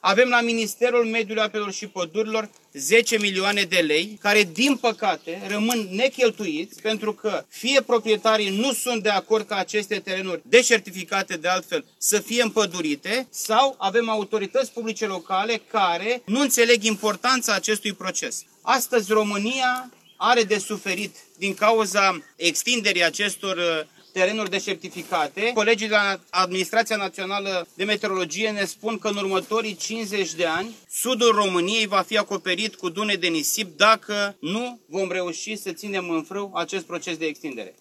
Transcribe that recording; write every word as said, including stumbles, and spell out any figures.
Avem la Ministerul Mediului, Apelor și Pădurilor zece milioane de lei, care din păcate rămân necheltuiți pentru că fie proprietarii nu sunt de acord ca aceste terenuri decertificate de altfel să fie împădurite, sau avem autorități publice locale care nu înțeleg importanța acestui proces. Astăzi România are de suferit din cauza extinderii acestor terenuri decertificate. Colegii de la Administrația Națională de Meteorologie ne spun că în următorii cincizeci de ani sudul României va fi acoperit cu dune de nisip dacă nu vom reuși să ținem în frâu acest proces de extindere.